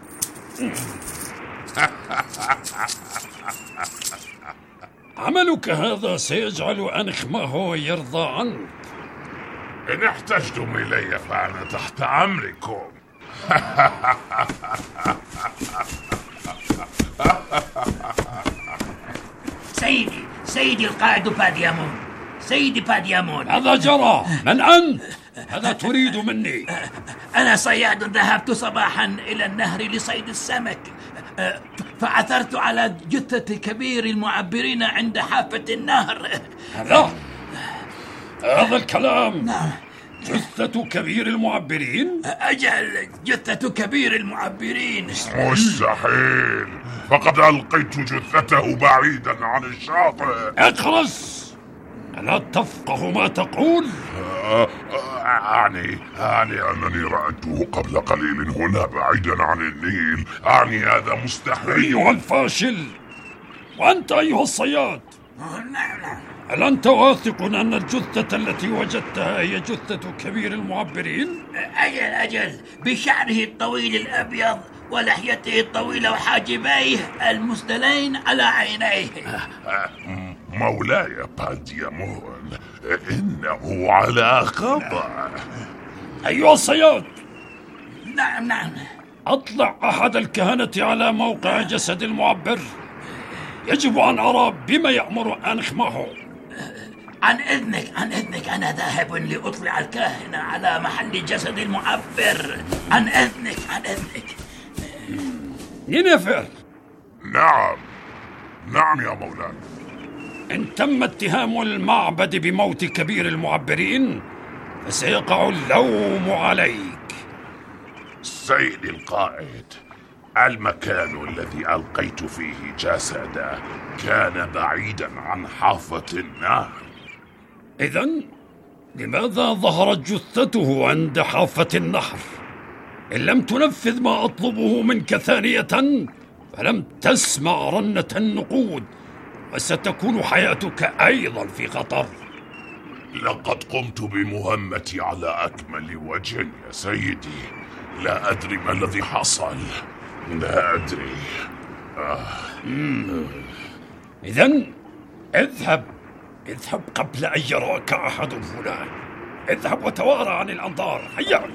Speaker 17: عملك هذا سيجعل أنخمه يرضى عنك.
Speaker 18: إن احتجتم إلي فأنا تحت أمركم.
Speaker 19: سيدي القائد باديامون، سيدي باديامون.
Speaker 17: هذا جرى. من أنت؟ هذا تريد مني؟
Speaker 19: أنا صياد ذهبت صباحا إلى النهر لصيد السمك، فعثرت على جثة كبير المعبرين عند حافة النهر.
Speaker 17: هذا الكلام؟
Speaker 19: نعم.
Speaker 17: جثة كبير المعبرين؟
Speaker 19: أجل، جثة كبير المعبرين.
Speaker 18: مستحيل، فقد ألقيت جثته بعيدا عن الشاطئ.
Speaker 17: اخرس! ألا تفقه ما تقول؟
Speaker 18: أعني أنني رأيته قبل قليل هنا بعيدا عن النيل. أعني هذا مستحيل.
Speaker 17: أيها الفاشل، وأنت أيها الصياد، هل أنت واثق أن الجثة التي وجدتها هي جثة كبير المعبرين؟
Speaker 19: أجل بشعره الطويل الأبيض ولحيته الطويلة وحاجبيه المسدلين على عينيه.
Speaker 18: مولاي باديامون، إنه على خطأ.
Speaker 17: أيها الصياد،
Speaker 19: نعم
Speaker 17: أطلع أحد الكهنة على موقع جسد المعبر. يجب أن أرى بما يأمر أنخمه.
Speaker 19: عن إذنك أنا ذاهب لأطلع الكاهن على محل جسد المعبر. عن إذنك.
Speaker 17: ينفر.
Speaker 18: نعم يا مولاي.
Speaker 17: إن تم اتهام المعبد بموت كبير المعبرين فسيقع اللوم عليك.
Speaker 18: سيدي القائد، المكان الذي ألقيت فيه جسده كان بعيدا عن حافة النهر.
Speaker 17: إذن لماذا ظهرت جثته عند حافة النهر؟ إن لم تنفذ ما أطلبه منك ثانية فلم تسمع رنة النقود، وستكون حياتك أيضا في خطر.
Speaker 18: لقد قمت بمهمتي على أكمل وجه يا سيدي. لا أدري ما الذي حصل، لا أدري.
Speaker 17: إذن اذهب قبل أن يراك أحد هنا. اذهب وتوارى عن الأنظار. هيا.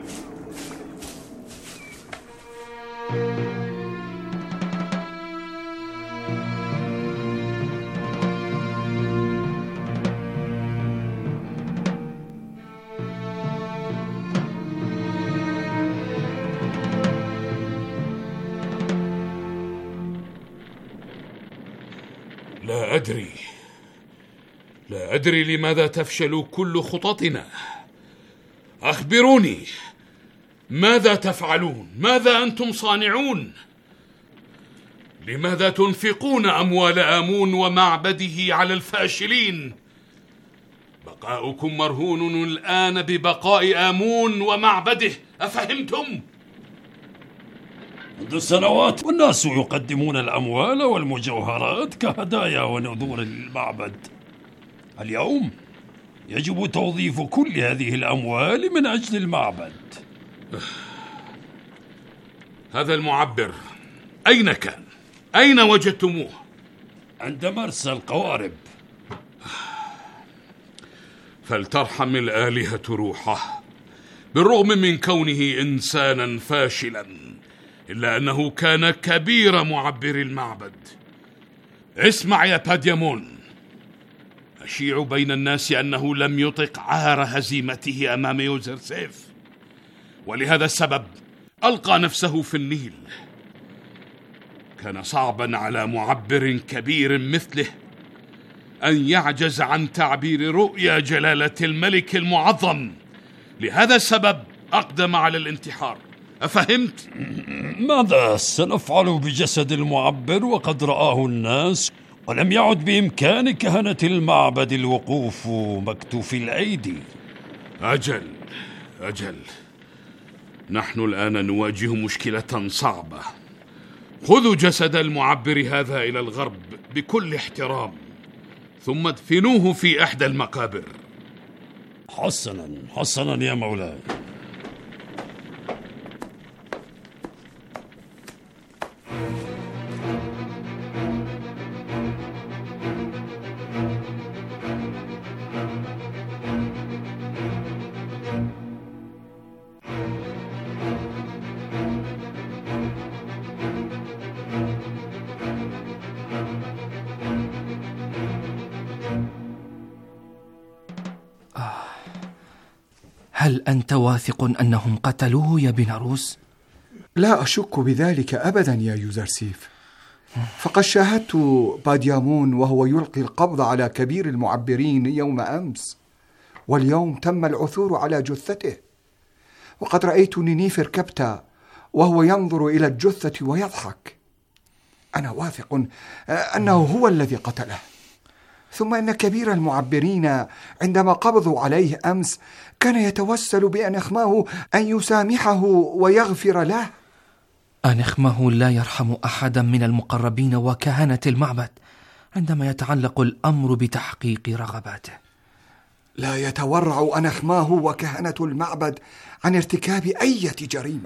Speaker 15: لا أدري لماذا تفشل كل خططنا. أخبروني، ماذا تفعلون؟ ماذا أنتم صانعون؟ لماذا تنفقون أموال آمون ومعبده على الفاشلين؟ بقاؤكم مرهون الآن ببقاء آمون ومعبده، أفهمتم؟
Speaker 17: منذ سنوات والناس يقدمون الأموال والمجوهرات كهدايا ونذور للمعبد. اليوم يجب توظيف كل هذه الأموال من أجل المعبد.
Speaker 15: هذا المعبر أين كان؟ أين وجدتموه؟
Speaker 17: عند مرسى القوارب.
Speaker 15: فلترحم الآلهة روحه. بالرغم من كونه إنسانا فاشلا إلا أنه كان كبير معبر المعبد. اسمع يا باديامون، أشيع بين الناس أنه لم يطق عار هزيمته أمام يوزرسيف، ولهذا السبب ألقى نفسه في النيل. كان صعبا على معبر كبير مثله أن يعجز عن تعبير رؤيا جلالة الملك المعظم. لهذا السبب أقدم على الانتحار. أفهمت؟
Speaker 17: ماذا سنفعل بجسد المعبر وقد رآه الناس ولم يعد بإمكان كهنة المعبد الوقوف مكتوف الأيدي؟
Speaker 15: أجل نحن الآن نواجه مشكلة صعبة. خذوا جسد المعبر هذا إلى الغرب بكل احترام، ثم ادفنوه في إحدى المقابر.
Speaker 17: حسنا يا مولاي.
Speaker 20: هل أنت واثق أنهم قتلوه يا بيناروس؟
Speaker 21: لا أشك بذلك أبدا يا يوزرسيف، فقد شاهدت باديامون وهو يلقي القبض على كبير المعبرين يوم أمس، واليوم تم العثور على جثته، وقد رأيت نينيفر كبتا وهو ينظر إلى الجثة ويضحك. أنا واثق أنه هو الذي قتله. ثم إن كبير المعبرين عندما قبضوا عليه أمس كان يتوسل بأنخماه أن يسامحه ويغفر له.
Speaker 20: أنخمه لا يرحم أحدا من المقربين وكهنة المعبد عندما يتعلق الأمر بتحقيق رغباته.
Speaker 21: لا يتورع أنخماه وكهنة المعبد عن ارتكاب أي جريمة.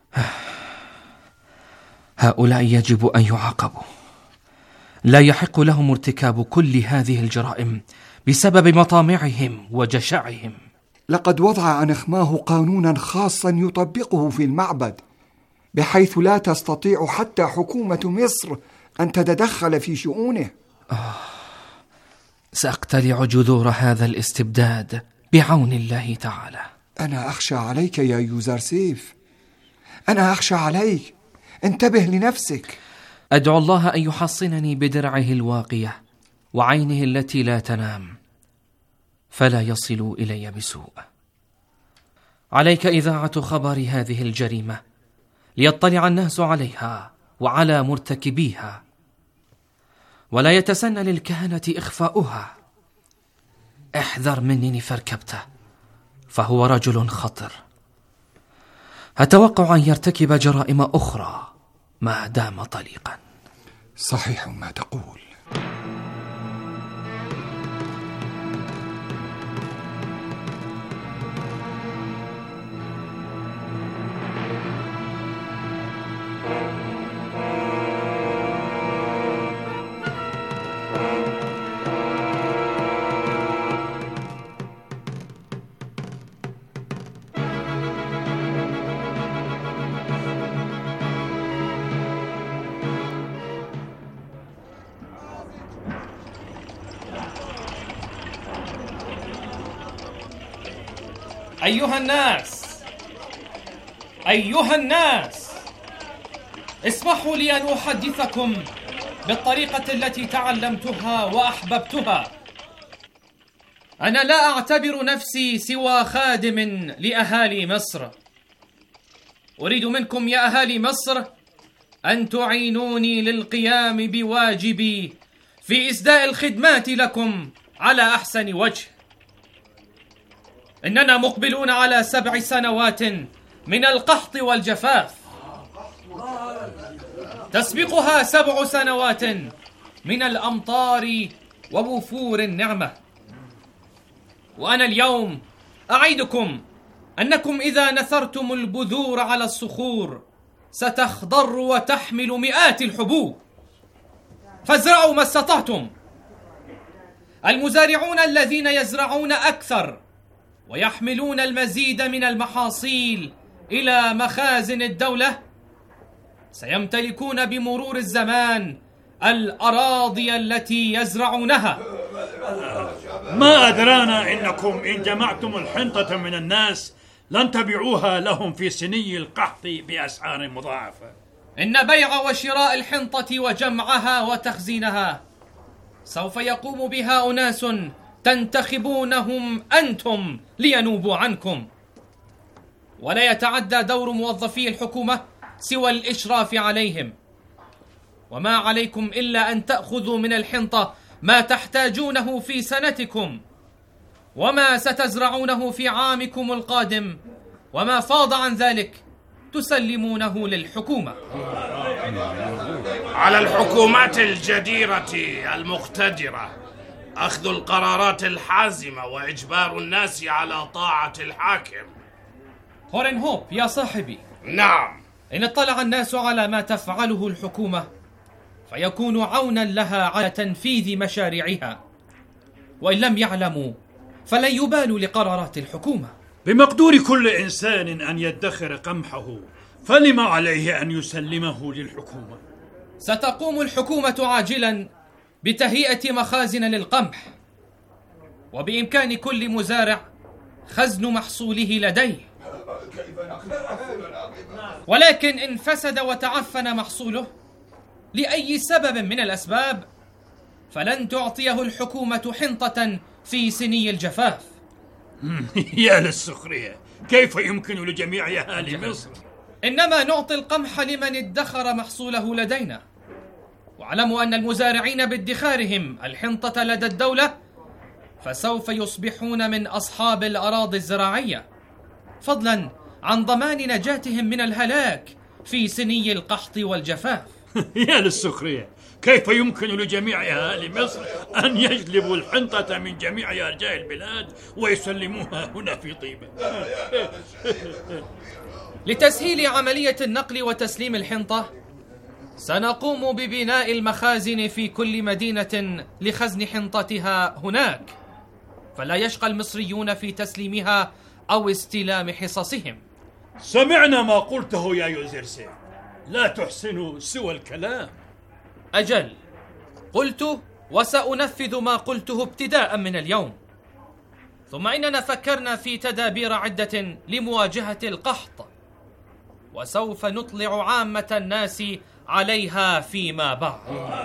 Speaker 20: هؤلاء يجب أن يعاقبوا. لا يحق لهم ارتكاب كل هذه الجرائم بسبب مطامعهم وجشعهم.
Speaker 21: لقد وضع أنخماه قانونا خاصا يطبقه في المعبد، بحيث لا تستطيع حتى حكومة مصر أن تتدخل في شؤونه.
Speaker 20: سأقتلع جذور هذا الاستبداد بعون الله تعالى.
Speaker 21: أنا أخشى عليك يا يوزرسيف، أنا أخشى عليك، انتبه لنفسك.
Speaker 20: أدعو الله أن يحصنني بدرعه الواقية وعينه التي لا تنام، فلا يصل إلي بسوء. عليك إذاعة خبر هذه الجريمة ليطلع الناس عليها وعلى مرتكبيها، ولا يتسنى للكهنة إخفاؤها. احذر من نفركبته، فهو رجل خطر. أتوقع أن يرتكب جرائم أخرى ما دام طليقا.
Speaker 21: صحيح ما تقول.
Speaker 1: أيها الناس، اسمحوا لي أن أحدثكم بالطريقة التي تعلمتها وأحببتها. أنا لا أعتبر نفسي سوى خادم لأهالي مصر. أريد منكم يا أهالي مصر أن تعينوني للقيام بواجبي في إسداء الخدمات لكم على أحسن وجه. إننا مقبلون على 7 سنوات من القحط والجفاف، تسبقها 7 سنوات من الأمطار ووفور النعمة. وأنا اليوم أعيدكم أنكم إذا نثرتم البذور على الصخور ستخضر وتحمل مئات الحبوب، فازرعوا ما استطعتم. المزارعون الذين يزرعون أكثر ويحملون المزيد من المحاصيل إلى مخازن الدولة سيمتلكون بمرور الزمان الأراضي التي يزرعونها.
Speaker 22: ما أدرانا إنكم إن جمعتم الحنطة من الناس لن تبيعوها لهم في سني القحط بأسعار مضاعفة.
Speaker 1: إن بيع وشراء الحنطة وجمعها وتخزينها سوف يقوم بها أناس تنتخبونهم أنتم لينوبوا عنكم، ولا يتعدى دور موظفي الحكومة سوى الإشراف عليهم. وما عليكم إلا أن تأخذوا من الحنطة ما تحتاجونه في سنتكم، وما ستزرعونه في عامكم القادم، وما فاض عن ذلك تسلمونه للحكومة.
Speaker 23: على الحكومات الجديرة المقتدرة أخذ القرارات الحازمة وإجبار الناس على طاعة الحاكم.
Speaker 1: هورنهوب يا صاحبي.
Speaker 23: نعم.
Speaker 1: إن اطلع الناس على ما تفعله الحكومة فيكون عونا لها على تنفيذ مشاريعها، وإن لم يعلموا فلن يبالوا لقرارات الحكومة.
Speaker 22: بمقدور كل إنسان أن يدخر قمحه، فلما عليه أن يسلمه للحكومة؟
Speaker 1: ستقوم الحكومة عاجلا بتهيئة مخازن للقمح، وبإمكان كل مزارع خزن محصوله لديه. ولكن إن فسد وتعفن محصوله لأي سبب من الأسباب فلن تعطيه الحكومة حنطة في سني الجفاف.
Speaker 22: يا للسخرية، كيف يمكن لجميع أهالي مصر؟
Speaker 1: إنما نعطي القمح لمن ادخر محصوله لدينا، واعلموا أن المزارعين بادخارهم الحنطة لدى الدولة فسوف يصبحون من أصحاب الأراضي الزراعية، فضلا عن ضمان نجاتهم من الهلاك في سني القحط والجفاف.
Speaker 22: يا للسخرية، كيف يمكن لجميع أهالي مصر أن يجلبوا الحنطة من جميع أرجاء البلاد ويسلموها هنا في طيبة؟
Speaker 1: لتسهيل عملية النقل وتسليم الحنطة سنقوم ببناء المخازن في كل مدينة لخزن حنطتها هناك، فلا يشقى المصريون في تسليمها أو استلام حصصهم.
Speaker 22: سمعنا ما قلته يا يوزرسيف، لا تحسن سوى الكلام.
Speaker 1: أجل، قلت وسأنفذ ما قلته ابتداء من اليوم. ثم إننا فكرنا في تدابير عدة لمواجهة القحط، وسوف نطلع عامة الناس عليها فيما بعد.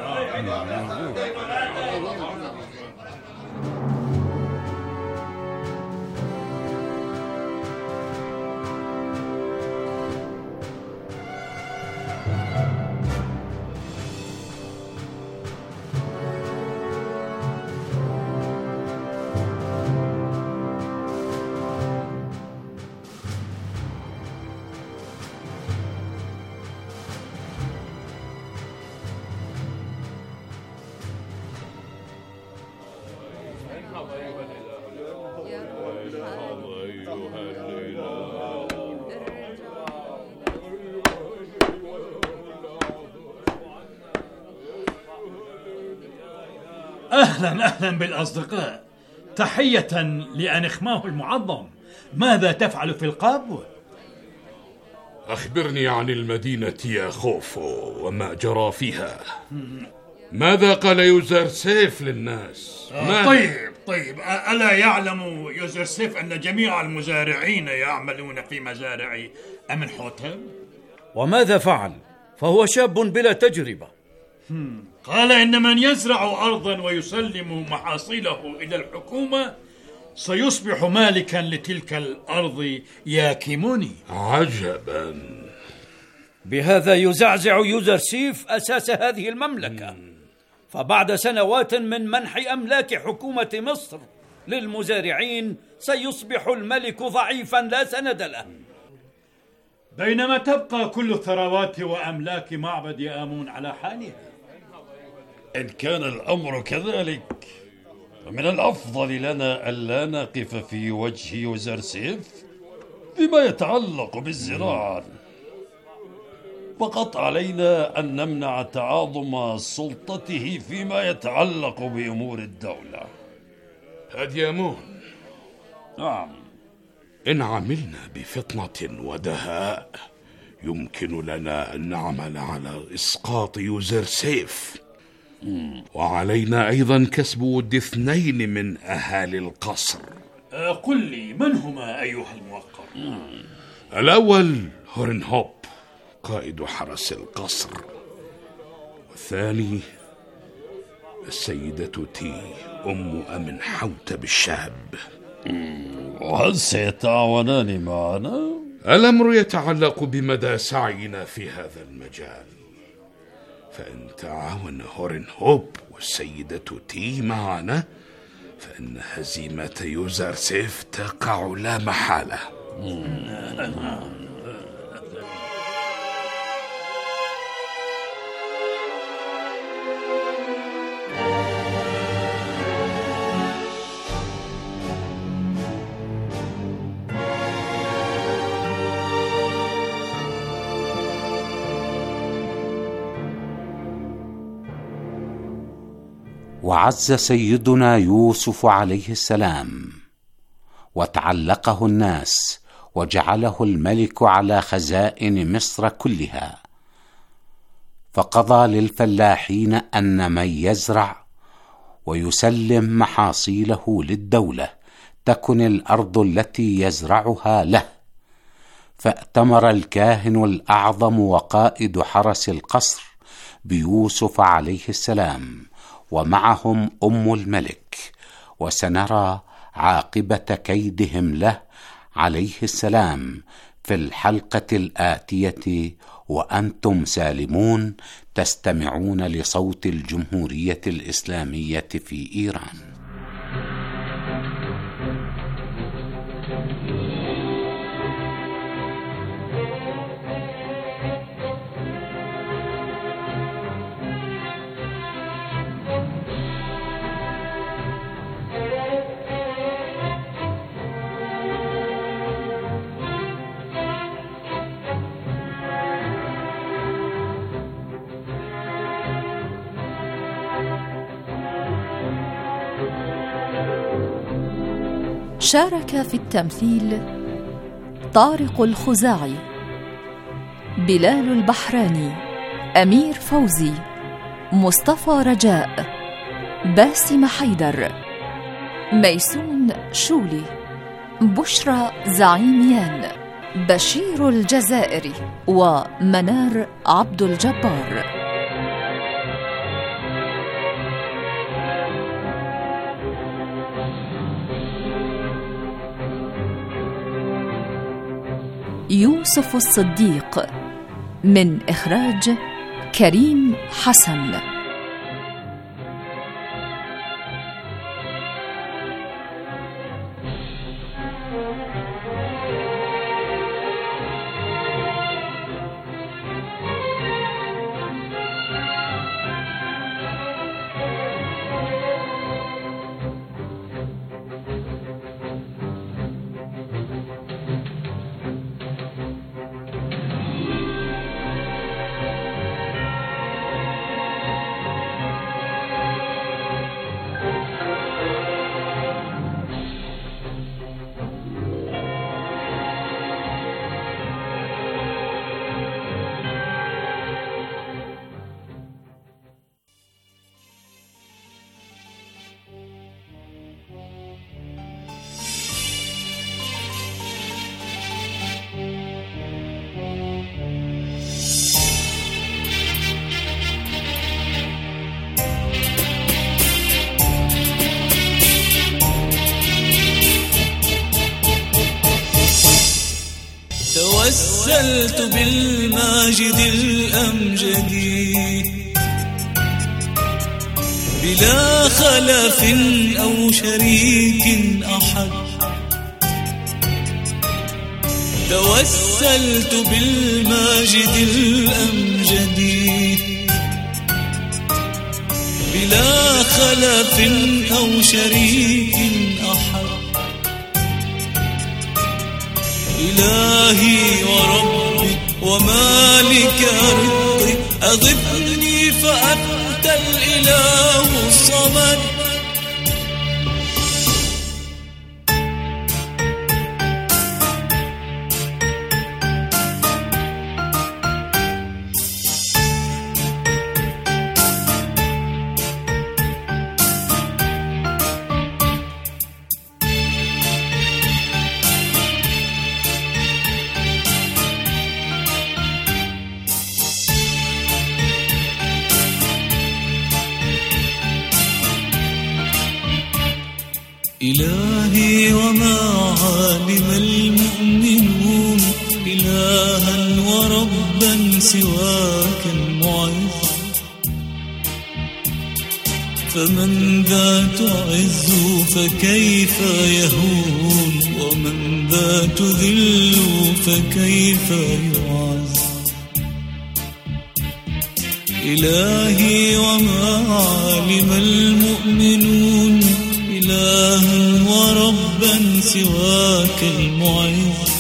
Speaker 22: أهلا بالأصدقاء، تحية لأنخماه المعظم. ماذا تفعل في القبو؟
Speaker 15: أخبرني عن المدينة يا خوفو وما جرى فيها. ماذا قال يوزرسيف للناس؟
Speaker 22: طيب، ألا يعلم يوزرسيف أن جميع المزارعين يعملون في مزارع أمنحوتب؟
Speaker 3: وماذا فعل؟ فهو شاب بلا تجربة.
Speaker 22: قال إن من يزرع أرضا ويسلم محاصيله إلى الحكومة سيصبح مالكا لتلك الأرض يا كيموني.
Speaker 15: عجبا،
Speaker 3: بهذا يزعزع يوزرسيف أساس هذه المملكة. فبعد سنوات من منح أملاك حكومة مصر للمزارعين سيصبح الملك ضعيفا لا سند له،
Speaker 22: بينما تبقى كل ثروات وأملاك معبد آمون على حالها.
Speaker 17: إن كان الأمر كذلك فمن الأفضل لنا ألا نقف في وجه يوزرسيف فيما يتعلق بالزراعة، فقط علينا أن نمنع تعاظم سلطته فيما يتعلق بأمور الدولة.
Speaker 15: هادي آمون،
Speaker 17: نعم،
Speaker 15: إن عملنا بفطنة ودهاء يمكن لنا أن نعمل على إسقاط يوزرسيف، وعلينا أيضا كسب ود 2 من أهالي القصر.
Speaker 22: قل لي من هما أيها الموقر؟
Speaker 15: الأول هورنهوب قائد حرس القصر، والثاني السيدة تي أم أمنحوتب الشاب.
Speaker 17: وهل سيتعاونان معنا؟
Speaker 15: الأمر يتعلق بمدى سعينا في هذا المجال، فإن تعاون هورنهوب والسيدة تي معنا فإن هزيمة يوزرسيف تقع لا محالة.
Speaker 14: وعز سيدنا يوسف عليه السلام وتعلقه الناس وجعله الملك على خزائن مصر كلها، فقضى للفلاحين أن من يزرع ويسلم محاصيله للدولة تكن الأرض التي يزرعها له. فأتمر الكاهن الأعظم وقائد حرس القصر بيوسف عليه السلام ومعهم أم الملك، وسنرى عاقبة كيدهم له عليه السلام في الحلقة الآتية وأنتم سالمون تستمعون لصوت الجمهورية الإسلامية في إيران.
Speaker 12: شارك في التمثيل طارق الخزاعي، بلال البحراني، أمير فوزي، مصطفى رجاء، باسم حيدر، ميسون شولي، بشرى زعيميان، بشير الجزائري، ومنار عبد الجبار. يوسف الصديق، من إخراج كريم حسن.
Speaker 4: توسلت بالماجد الأمجد بلا خلف أو شريك أحد. توسلت بالماجد الأمجد بلا خلف أو شريك أحد. إلهي وربي ومالك رزقي أغثني فأنت الإله الصمد. إلهي وما علم المؤمنون إلها وربا سواك المعز. فمن ذا تعز فكيف يهون ومن ذا تذل فكيف يعز. إلهي وما علم المؤمنون إلها وربا سواك المعز.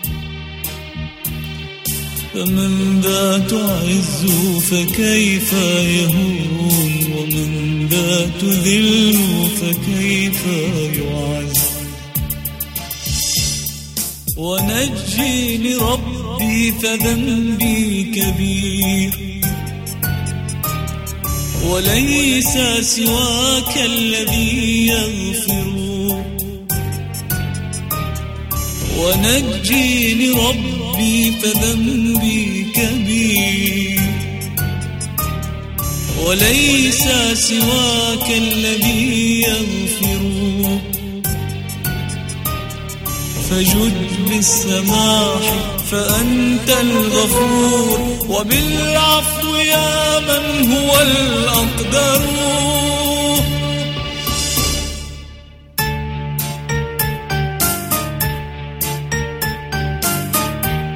Speaker 4: فمن ذا تعز فكيف يهون ومن ذا تذل فكيف يعز. ونجني ربي فذنبي كبير وليس سواك الذي يغفر. ونجني ربي فذنبي كبير وليس سواك الذي يغفر. فجد بالسماح فأنت الغفور، وبالعفو يا من هو الأقدر.